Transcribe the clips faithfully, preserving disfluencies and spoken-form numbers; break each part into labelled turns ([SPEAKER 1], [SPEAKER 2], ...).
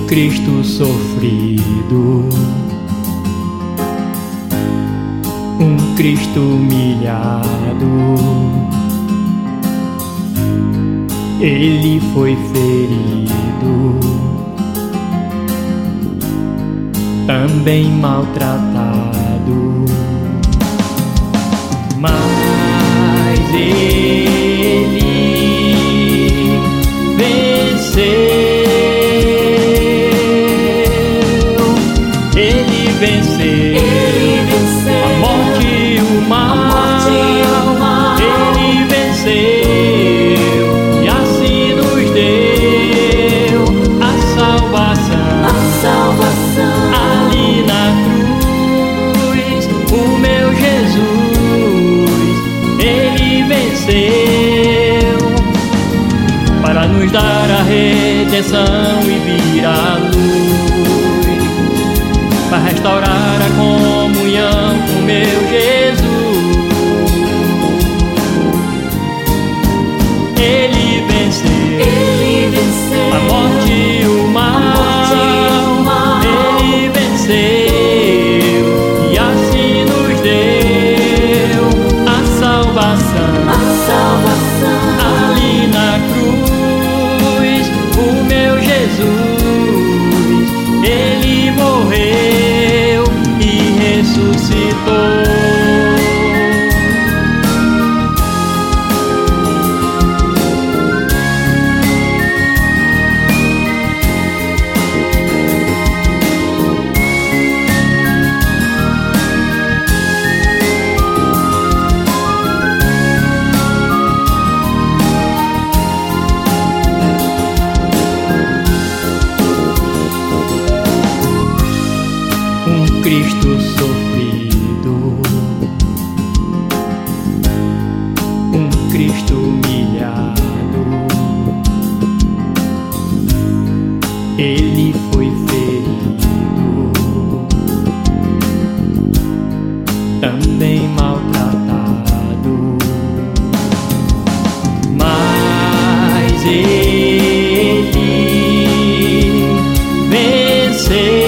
[SPEAKER 1] Cristo sofrido, um Cristo humilhado. Ele foi ferido, também maltratado, mas ele venceu. Ele venceu,
[SPEAKER 2] Ele venceu
[SPEAKER 1] a morte e o mal.
[SPEAKER 2] a morte e o mal.
[SPEAKER 1] Ele venceu e assim nos deu a salvação.
[SPEAKER 2] A salvação.
[SPEAKER 1] Ali na cruz, o meu Jesus, Ele venceu para nos dar a redenção e vir à luz, para restaurar a comunhão com meu Jesus. Ele venceu,
[SPEAKER 2] Ele venceu
[SPEAKER 1] a morte e o mal.
[SPEAKER 2] a morte e o mal.
[SPEAKER 1] Ele venceu e assim nos deu a salvação.
[SPEAKER 2] A salvação.
[SPEAKER 1] Ali na cruz, o meu Jesus, Ele morreu e ressuscitou. Um Cristo sofrido, um Cristo humilhado. Ele foi ferido, também maltratado, mas Ele venceu.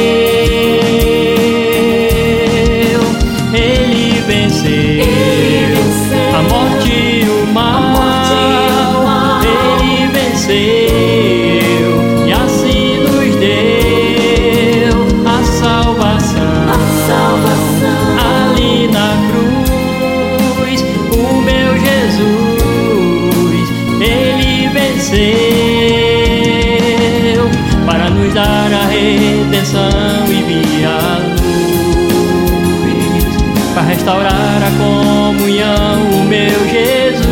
[SPEAKER 1] Ele venceu a morte e o mal. Ele venceu e assim nos deu a salvação.
[SPEAKER 2] A salvação.
[SPEAKER 1] Ali na cruz, o meu Jesus, Ele venceu para nos dar a redenção e vir à luz, para restaurar a comunhão, o meu Jesus.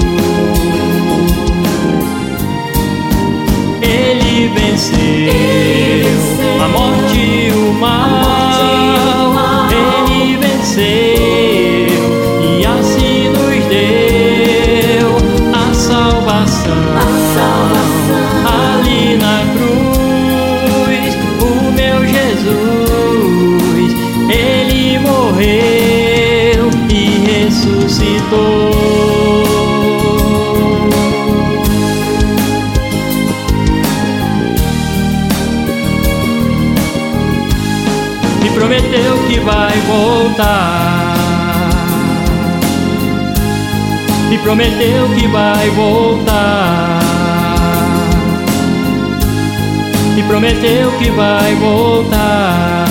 [SPEAKER 1] Ele venceu,
[SPEAKER 2] Ele venceu
[SPEAKER 1] a morte e o mal. Ele venceu e assim nos deu a salvação.
[SPEAKER 2] A salvação.
[SPEAKER 1] Ali na cruz, o meu Jesus, Ele morreu e ressuscitou. Me prometeu que vai voltar, me prometeu que vai voltar, me prometeu que vai voltar.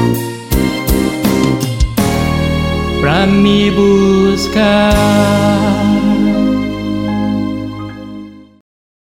[SPEAKER 1] Pra me buscar.